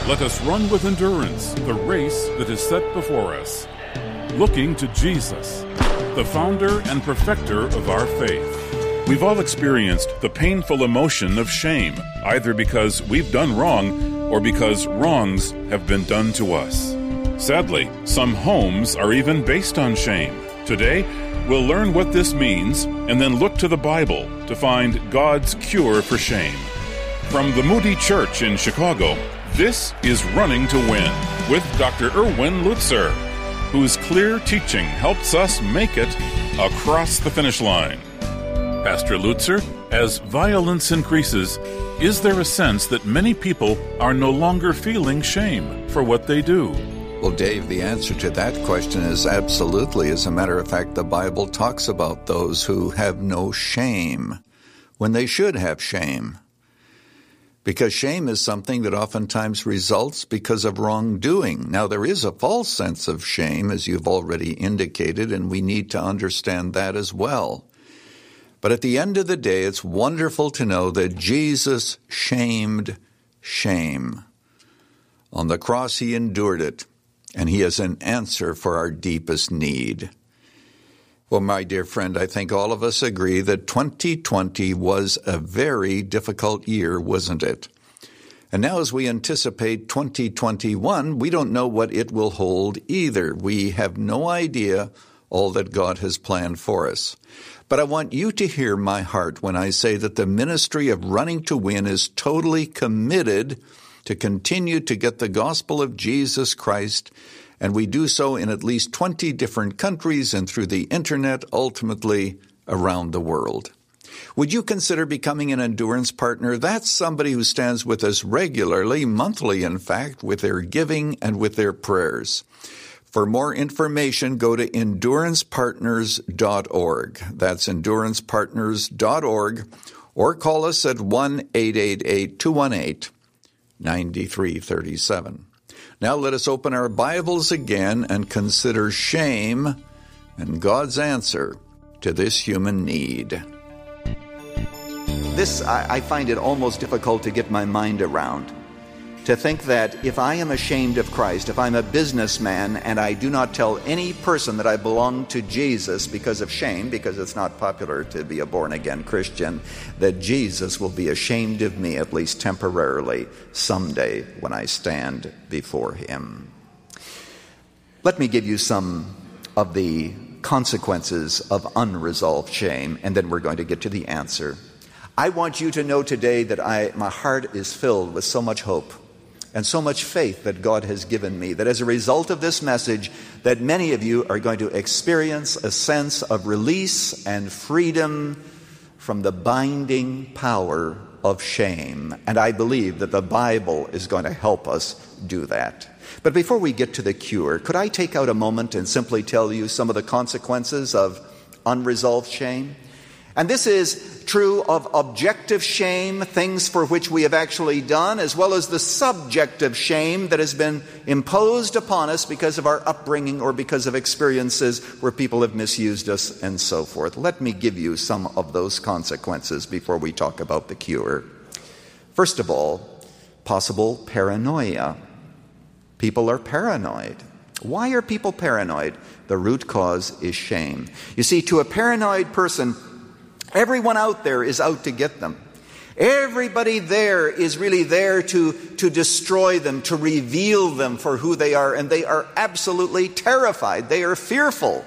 Let us run with endurance the race that is set before us, looking to Jesus, the founder and perfecter of our faith. We've all experienced the painful emotion of shame, either because we've done wrong or because wrongs have been done to us. Sadly, some homes are even based on shame. Today, we'll learn what this means and then look to the Bible to find God's cure for shame. From the Moody Church in Chicago, this is Running to Win with Dr. Erwin Lutzer, whose clear teaching helps us make it across the finish line. Pastor Lutzer, as violence increases, is there a sense that many people are no longer feeling shame for what they do? Well, Dave, the answer to that question is absolutely. As a matter of fact, the Bible talks about those who have no shame when they should have shame. Because shame is something that oftentimes results because of wrongdoing. Now, there is a false sense of shame, as you've already indicated, and we need to understand that as well. But at the end of the day, it's wonderful to know that Jesus shamed shame. On the cross, he endured it, and he is an answer for our deepest need. Well, my dear friend, I think all of us agree that 2020 was a very difficult year, wasn't it? And now as we anticipate 2021, we don't know what it will hold either. We have no idea all that God has planned for us. But I want you to hear my heart when I say that the ministry of Running to Win is totally committed to continue to get the gospel of Jesus Christ, and we do so in at least 20 different countries and through the internet, ultimately around the world. Would you consider becoming an endurance partner? That's somebody who stands with us regularly, monthly in fact, with their giving and with their prayers. For more information, go to endurancepartners.org. That's endurancepartners.org, or call us at 1-888-218-9337. Now let us open our Bibles again and consider shame and God's answer to this human need. This, I find it almost difficult to get my mind around. To think that if I am ashamed of Christ, if I'm a businessman and I do not tell any person that I belong to Jesus because of shame, because it's not popular to be a born-again Christian, that Jesus will be ashamed of me, at least temporarily, someday when I stand before him. Let me give you some of the consequences of unresolved shame, and then we're going to get to the answer. I want you to know today that my heart is filled with so much hope and so much faith that God has given me, that as a result of this message, that many of you are going to experience a sense of release and freedom from the binding power of shame. And I believe that the Bible is going to help us do that. But before we get to the cure, could I take out a moment and simply tell you some of the consequences of unresolved shame? And this is true of objective shame, things for which we have actually done, as well as the subjective shame that has been imposed upon us because of our upbringing or because of experiences where people have misused us and so forth. Let me give you some of those consequences before we talk about the cure. First of all, possible paranoia. People are paranoid. Why are people paranoid? The root cause is shame. You see, to a paranoid person, everyone out there is out to get them. Everybody there is really there to destroy them, to reveal them for who they are, and they are absolutely terrified. They are fearful.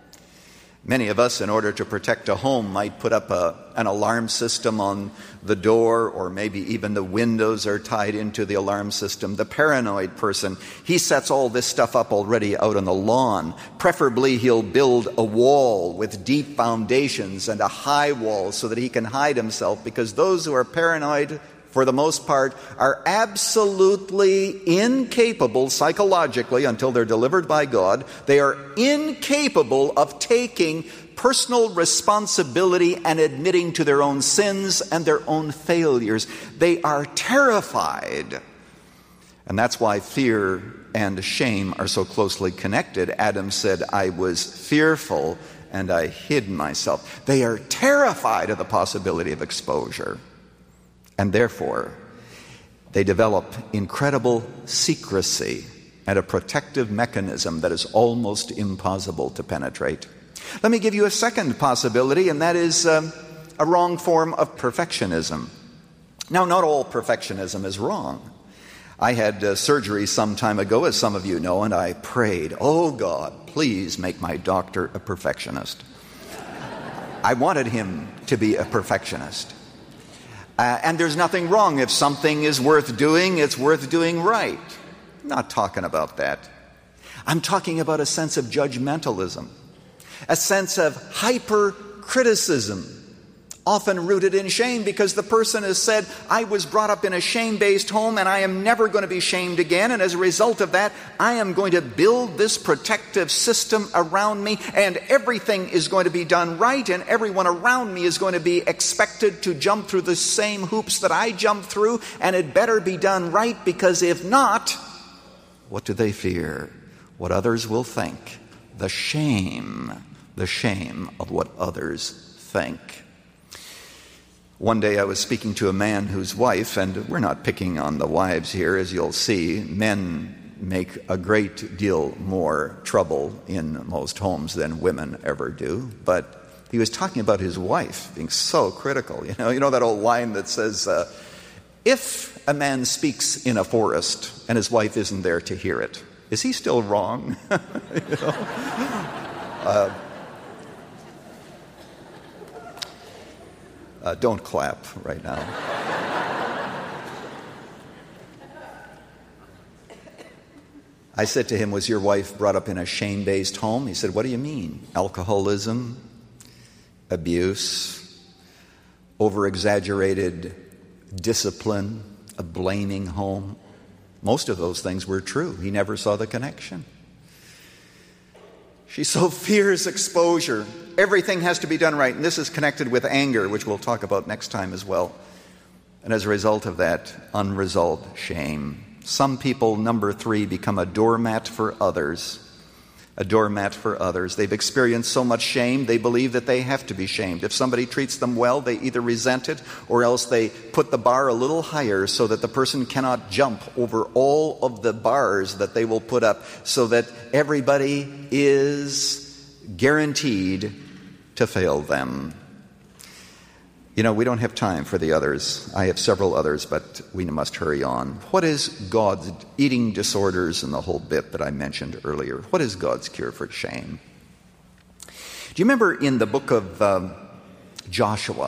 Many of us, in order to protect a home, might put up an alarm system on the door, or maybe even the windows are tied into the alarm system. The paranoid person, he sets all this stuff up already out on the lawn. Preferably, he'll build a wall with deep foundations and a high wall so that he can hide himself, because those who are paranoid, for the most part, are absolutely incapable psychologically, until they're delivered by God, they are incapable of taking personal responsibility and admitting to their own sins and their own failures. They are terrified. And that's why fear and shame are so closely connected. Adam said, I was fearful and I hid myself. They are terrified of the possibility of exposure. And therefore, They develop incredible secrecy and a protective mechanism that is almost impossible to penetrate. Let me give you a second possibility, and that is a wrong form of perfectionism. Now, not all perfectionism is wrong. I had surgery some time ago, as some of you know, and I prayed, "Oh God, please make my doctor a perfectionist." I wanted him to be a perfectionist. And there's nothing wrong. If something is worth doing, it's worth doing right. I'm not talking about that. I'm talking about a sense of judgmentalism, a sense of hyper-criticism, often rooted in shame, because the person has said, "I was brought up in a shame-based home and I am never going to be shamed again, and as a result of that, I am going to build this protective system around me, and everything is going to be done right, and everyone around me is going to be expected to jump through the same hoops that I jumped through, and it better be done right, because if not," what do they fear? What others will think. The shame of what others think. One day I was speaking to a man whose wife, and we're not picking on the wives here, as you'll see. Men make a great deal more trouble in most homes than women ever do. But he was talking about his wife being so critical. You know that old line that says, if a man speaks in a forest and his wife isn't there to hear it, is he still wrong? Don't clap right now. I said to him, "Was your wife brought up in a shame-based home?" He said, "What do you mean? Alcoholism, abuse, over-exaggerated discipline, a blaming home." Most of those things were true. He never saw the connection. She so fears exposure. Everything has to be done right. And this is connected with anger, which we'll talk about next time as well. And as a result of that, unresolved shame. Some people, number 3, become a doormat for others. A doormat for others. They've experienced so much shame, they believe that they have to be shamed. If somebody treats them well, they either resent it, or else they put the bar a little higher so that the person cannot jump over all of the bars that they will put up, so that everybody is guaranteed to fail them. You know, we don't have time for the others. I have several others, but we must hurry on. What is God's eating disorders and the whole bit that I mentioned earlier? What is God's cure for shame? Do you remember in the book of Joshua,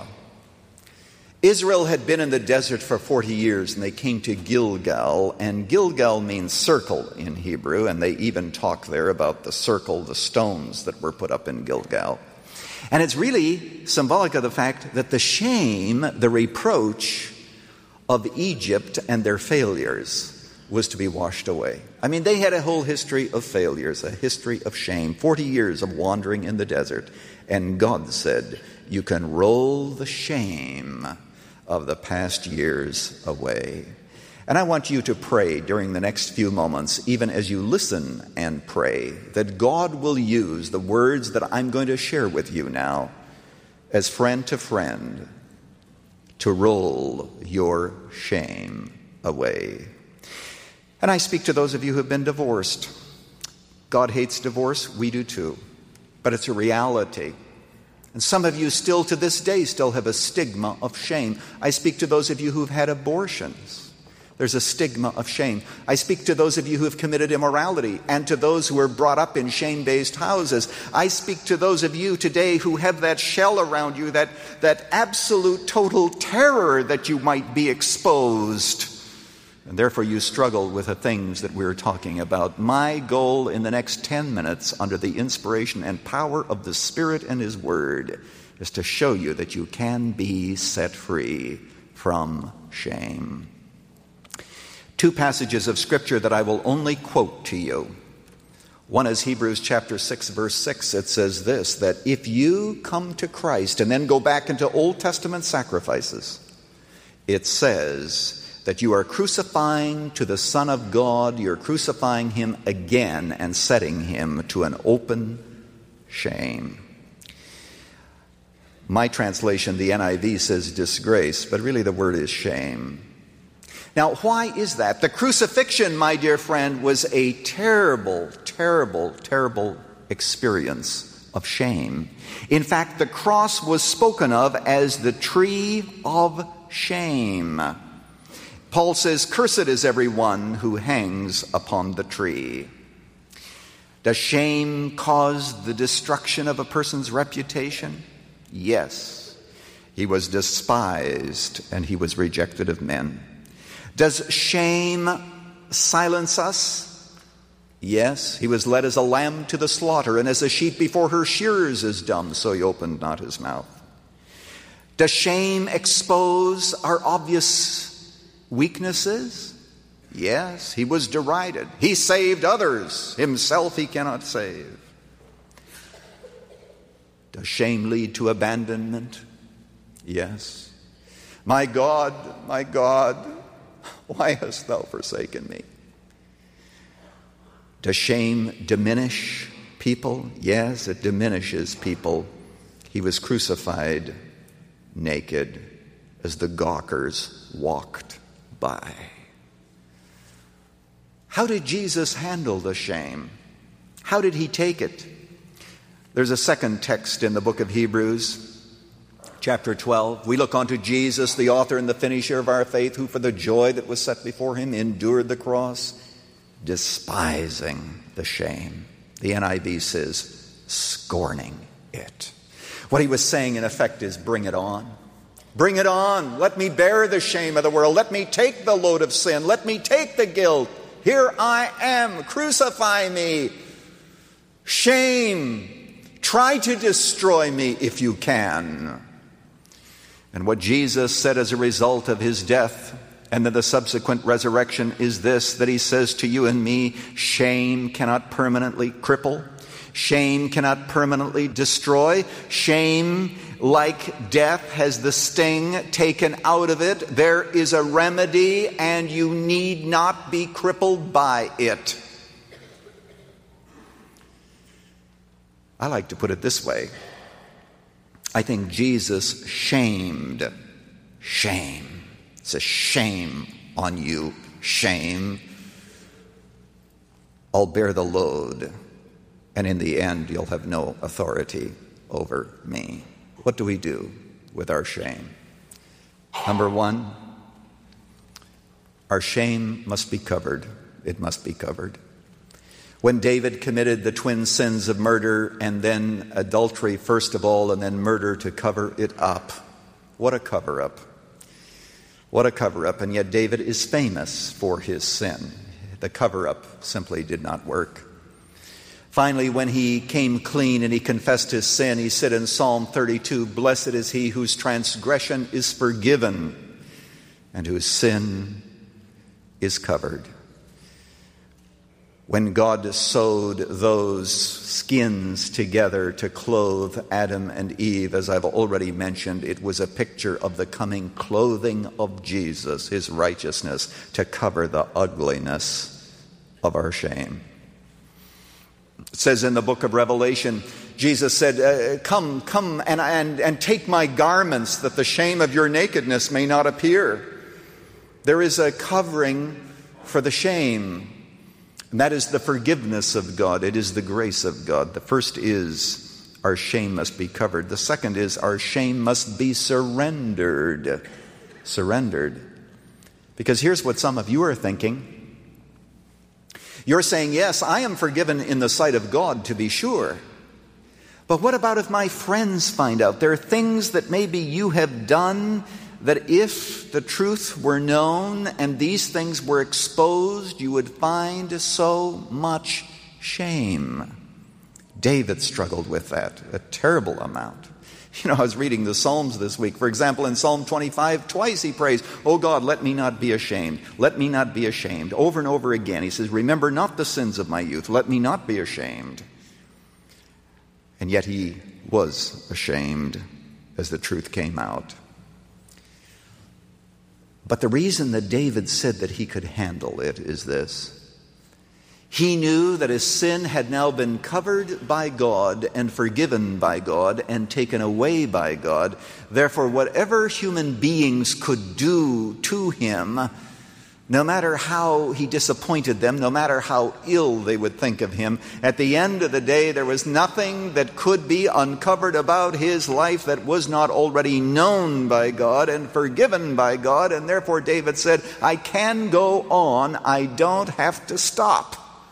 Israel had been in the desert for 40 years, and they came to Gilgal, and Gilgal means circle in Hebrew, and they even talk there about the circle, the stones that were put up in Gilgal. And it's really symbolic of the fact that the shame, the reproach of Egypt and their failures was to be washed away. I mean, they had a whole history of failures, a history of shame, 40 years of wandering in the desert. And God said, "You can roll the shame of the past years away." And I want you to pray during the next few moments, even as you listen and pray, that God will use the words that I'm going to share with you now as friend to friend to roll your shame away. And I speak to those of you who have been divorced. God hates divorce. We do too. But it's a reality. And some of you still to this day still have a stigma of shame. I speak to those of you who've had abortions. There's a stigma of shame. I speak to those of you who have committed immorality and to those who are brought up in shame-based houses. I speak to those of you today who have that shell around you, that absolute total terror that you might be exposed. And therefore you struggle with the things that we're talking about. My goal in the next 10 minutes, under the inspiration and power of the Spirit and His Word, is to show you that you can be set free from shame. 2 passages of Scripture that I will only quote to you. One is Hebrews chapter 6, verse 6. It says this, that if you come to Christ, and then go back into Old Testament sacrifices, it says that you are crucifying to the Son of God, you're crucifying Him again and setting Him to an open shame. My translation, the NIV, says disgrace, but really the word is shame. Now, why is that? The crucifixion, my dear friend, was a terrible, terrible, terrible experience of shame. In fact, the cross was spoken of as the tree of shame. Paul says, "Cursed is everyone who hangs upon the tree." Does shame cause the destruction of a person's reputation? Yes. He was despised and he was rejected of men. Does shame silence us? Yes. He was led as a lamb to the slaughter, and as a sheep before her shearers is dumb, so he opened not his mouth. Does shame expose our obvious weaknesses? Yes. He was derided. He saved others. Himself he cannot save. Does shame lead to abandonment? Yes. My God, why hast thou forsaken me? Does shame diminish people? Yes, it diminishes people. He was crucified naked as the gawkers walked by. How did Jesus handle the shame? How did he take it? There's a second text in the book of Hebrews, chapter 12. We look unto Jesus, the author and the finisher of our faith, who for the joy that was set before him endured the cross, despising the shame. The NIV says, scorning it. What he was saying, in effect, is bring it on. Bring it on. Let me bear the shame of the world. Let me take the load of sin. Let me take the guilt. Here I am. Crucify me. Shame. Try to destroy me if you can. And what Jesus said as a result of his death and then the subsequent resurrection is this, that he says to you and me, shame cannot permanently cripple. Shame cannot permanently destroy. Shame, like death, has the sting taken out of it. There is a remedy, and you need not be crippled by it. I like to put it this way. I think Jesus shamed shame. It's a shame on you. Shame. I'll bear the load, and in the end, you'll have no authority over me. What do we do with our shame? Number one, our shame must be covered. It must be covered. When David committed the twin sins of murder and then adultery first of all and then murder to cover it up, what a cover-up. What a cover-up. And yet David is famous for his sin. The cover-up simply did not work. Finally, when he came clean and he confessed his sin, he said in Psalm 32, "Blessed is he whose transgression is forgiven and whose sin is covered." When God sewed those skins together to clothe Adam and Eve, as I've already mentioned, it was a picture of the coming clothing of Jesus, his righteousness, to cover the ugliness of our shame. It says in the book of Revelation, Jesus said, come and take my garments, that the shame of your nakedness may not appear. There is a covering for the shame. And that is the forgiveness of God. It is the grace of God. The first is our shame must be covered. The second is our shame must be surrendered. Surrendered. Because here's what some of you are thinking. You're saying, yes, I am forgiven in the sight of God, to be sure. But what about if my friends find out? There are things that maybe you have done that if the truth were known and these things were exposed, you would find so much shame. David struggled with that, a terrible amount. You know, I was reading the Psalms this week. For example, in Psalm 25, twice he prays, "Oh God, let me not be ashamed. Let me not be ashamed." Over and over again, he says, "Remember not the sins of my youth. Let me not be ashamed." And yet he was ashamed as the truth came out. But the reason that David said that he could handle it is this. He knew that his sin had now been covered by God and forgiven by God and taken away by God. Therefore, whatever human beings could do to him No matter how he disappointed them, no matter how ill they would think of him, at the end of the day, there was nothing that could be uncovered about his life that was not already known by God and forgiven by God. And therefore David said, I can go on. I don't have to stop.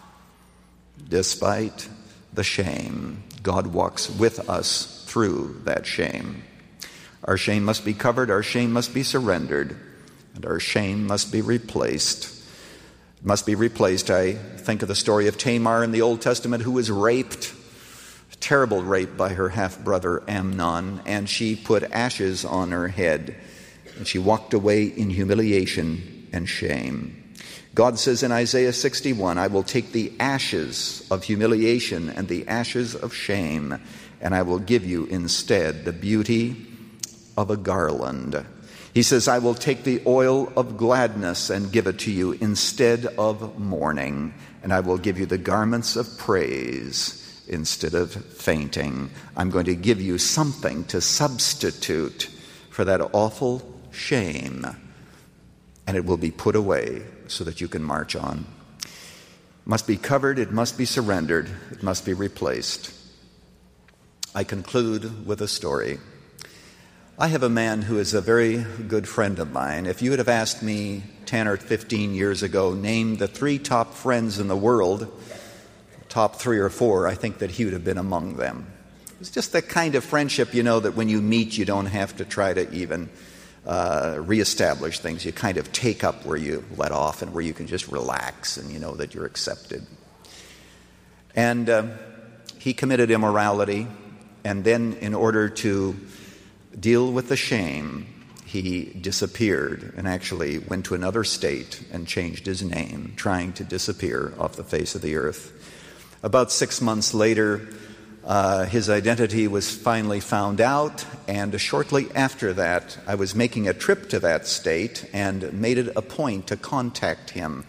Despite the shame, God walks with us through that shame. Our shame must be covered. Our shame must be surrendered. And our shame must be replaced. It must be replaced. I think of the story of Tamar in the Old Testament, who was raped, a terrible rape by her half-brother Amnon, and she put ashes on her head, and she walked away in humiliation and shame. God says in Isaiah 61, I will take the ashes of humiliation and the ashes of shame, and I will give you instead the beauty of a garland. He says, I will take the oil of gladness and give it to you instead of mourning, and I will give you the garments of praise instead of fainting. I'm going to give you something to substitute for that awful shame, and it will be put away so that you can march on. It must be covered, it must be surrendered, it must be replaced. I conclude with a story. I have a man who is a very good friend of mine. If you would have asked me 10 or 15 years ago, name the 3 top friends in the world, top 3 or 4, I think that he would have been among them. It's just the kind of friendship, that when you meet, you don't have to try to even reestablish things. You kind of take up where you let off and where you can just relax and you know that you're accepted. And he committed immorality, and then in order to deal with the shame, he disappeared and actually went to another state and changed his name, trying to disappear off the face of the earth. About 6 months later, his identity was finally found out, and shortly after that, I was making a trip to that state and made it a point to contact him.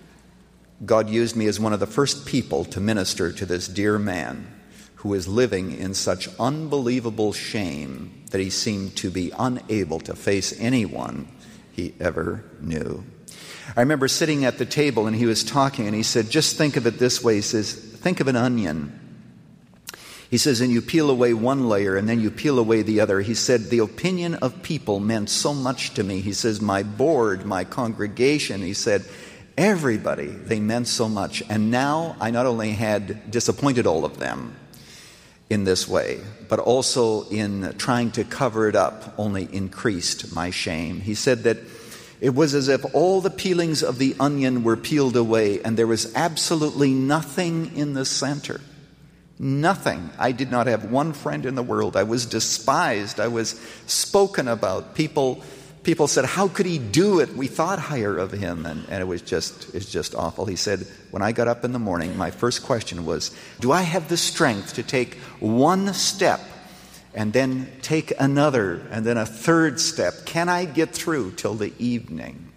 God used me as one of the first people to minister to this dear man who is living in such unbelievable shame that he seemed to be unable to face anyone he ever knew. I remember sitting at the table and he was talking and he said, just think of it this way. He says, think of an onion. He says, and you peel away one layer and then you peel away the other. He said, the opinion of people meant so much to me. He says, my board, my congregation, he said, everybody, they meant so much. And now I not only had disappointed all of them in this way, but also in trying to cover it up only increased my shame. He said that it was as if all the peelings of the onion were peeled away and there was absolutely nothing in the center. Nothing. I did not have one friend in the world. I was despised. I was spoken about. People said, how could he do it? We thought higher of him. And it's just awful. He said, when I got up in the morning, my first question was, do I have the strength to take one step and then take another and then a third step? Can I get through till the evening?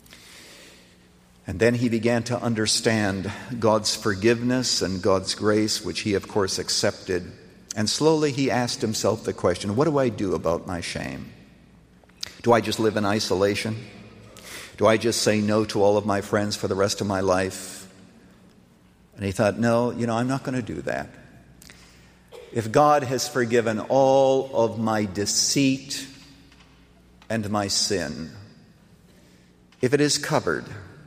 And then he began to understand God's forgiveness and God's grace, which he, of course, accepted. And slowly he asked himself the question, what do I do about my shame? Do I just live in isolation? Do I just say no to all of my friends for the rest of my life? And he thought, no, I'm not going to do that. If God has forgiven all of my deceit and my sin, if it is covered,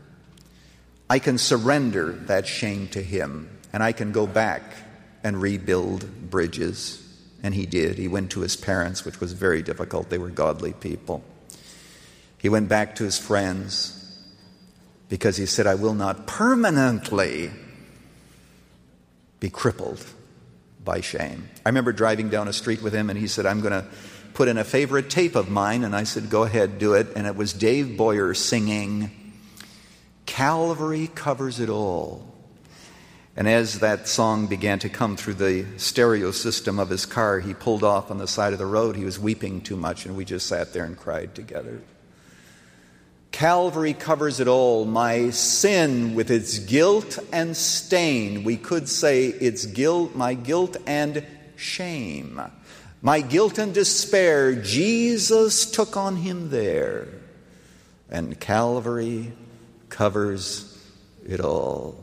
I can surrender that shame to him, and I can go back and rebuild bridges. And he did. He went to his parents, which was very difficult. They were godly people. He went back to his friends because he said, I will not permanently be crippled by shame. I remember driving down a street with him and he said, I'm going to put in a favorite tape of mine. And I said, go ahead, do it. And it was Dave Boyer singing, Calvary Covers It All. And as that song began to come through the stereo system of his car, he pulled off on the side of the road. He was weeping too much, and we just sat there and cried together. Calvary covers it all, my sin with its guilt and stain. We could say it's guilt, my guilt and shame. My guilt and despair, Jesus took on him there. And Calvary covers it all.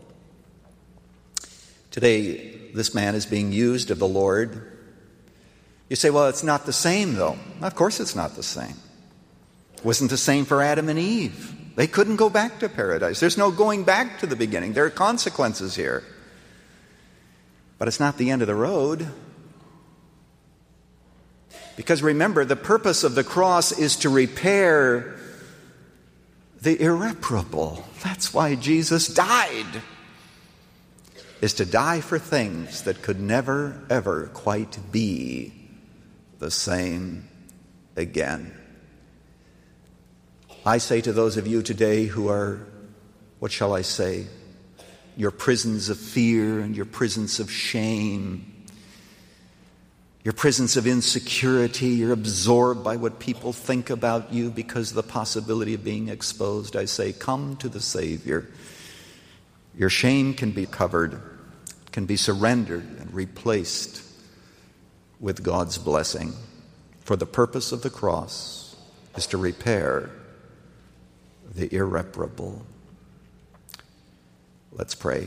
Today, this man is being used of the Lord. You say, well, it's not the same, though. Of course it's not the same. It wasn't the same for Adam and Eve. They couldn't go back to paradise. There's no going back to the beginning. There are consequences here. But it's not the end of the road. Because remember, the purpose of the cross is to repair the irreparable. That's why Jesus died, is to die for things that could never, ever quite be the same again. I say to those of you today who are, what shall I say, your prisons of fear and your prisons of shame, your prisons of insecurity, you're absorbed by what people think about you because of the possibility of being exposed. I say, come to the Savior. Your shame can be covered, can be surrendered and replaced with God's blessing. For the purpose of the cross is to repair the irreparable. Let's pray.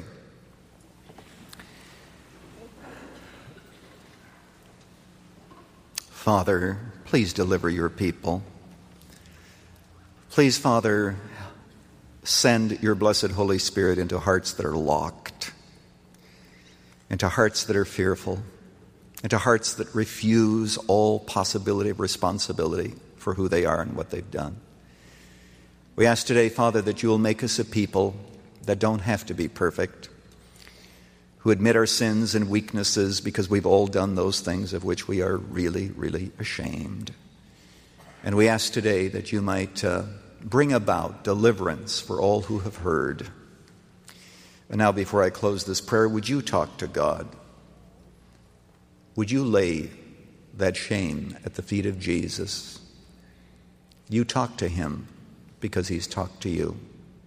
Father, please deliver your people. Please, Father, send your blessed Holy Spirit into hearts that are locked, into hearts that are fearful, into hearts that refuse all possibility of responsibility for who they are and what they've done. We ask today, Father, that you will make us a people that don't have to be perfect, who admit our sins and weaknesses because we've all done those things of which we are really, really ashamed. And we ask today that you might bring about deliverance for all who have heard. And now, before I close this prayer, would you talk to God? Would you lay that shame at the feet of Jesus? You talk to him because he's talked to you.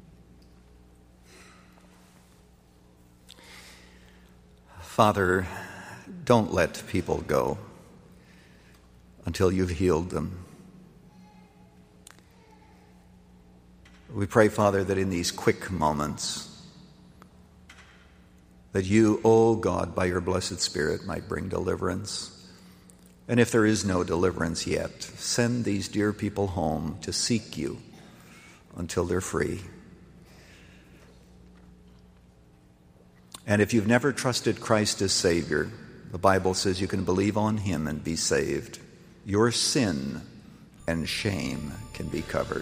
Father, don't let people go until you've healed them. We pray, Father, that in these quick moments, that you, O God, by your blessed Spirit, might bring deliverance. And if there is no deliverance yet, send these dear people home to seek you until they're free. And if you've never trusted Christ as Savior, the Bible says you can believe on him and be saved. Your sin and shame can be covered.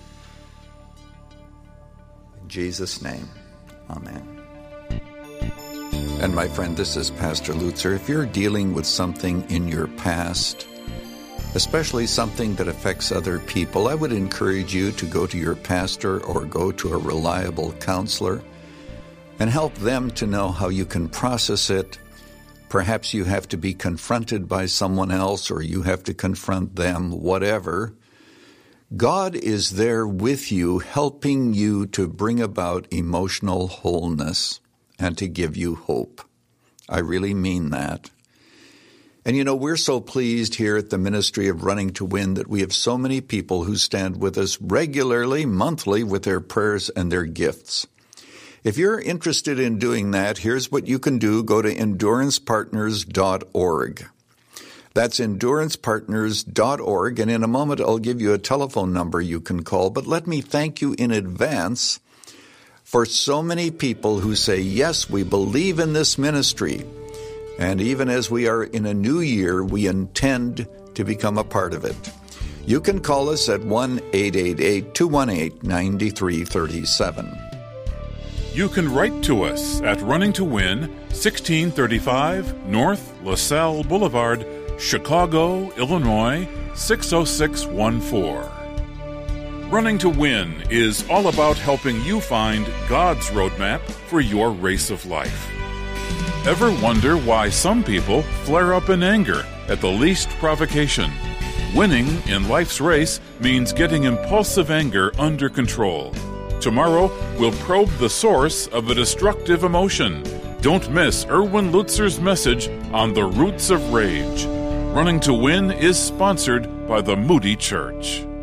In Jesus' name, amen. And my friend, this is Pastor Lutzer. If you're dealing with something in your past, especially something that affects other people, I would encourage you to go to your pastor or go to a reliable counselor and help them to know how you can process it. Perhaps you have to be confronted by someone else, or you have to confront them, whatever. God is there with you, helping you to bring about emotional wholeness and to give you hope. I really mean that. And you know, we're so pleased here at the Ministry of Running to Win that we have so many people who stand with us regularly, monthly, with their prayers and their gifts. If you're interested in doing that, here's what you can do. Go to endurancepartners.org. That's endurancepartners.org, and in a moment I'll give you a telephone number you can call. But let me thank you in advance for so many people who say, yes, we believe in this ministry. And even as we are in a new year, we intend to become a part of it. You can call us at 1-888-218-9337. You can write to us at Running to Win, 1635 North LaSalle Boulevard, Chicago, Illinois, 60614. Running to Win is all about helping you find God's roadmap for your race of life. Ever wonder why some people flare up in anger at the least provocation? Winning in life's race means getting impulsive anger under control. Tomorrow, we'll probe the source of a destructive emotion. Don't miss Erwin Lutzer's message on the roots of rage. Running to Win is sponsored by the Moody Church.